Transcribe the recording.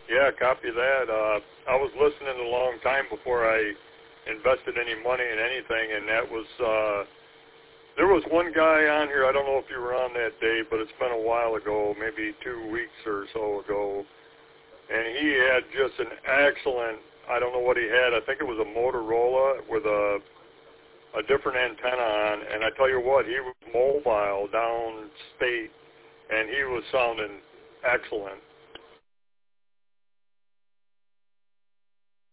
Yeah, copy that. I was listening a long time before I invested any money in anything, and that was, there was one guy on here, I don't know if you were on that day, but it's been a while ago, maybe 2 weeks or so ago, and he had just an excellent, I don't know what he had, I think it was a Motorola with a different antenna on, and I tell you what, he was mobile downstate, and he was sounding excellent.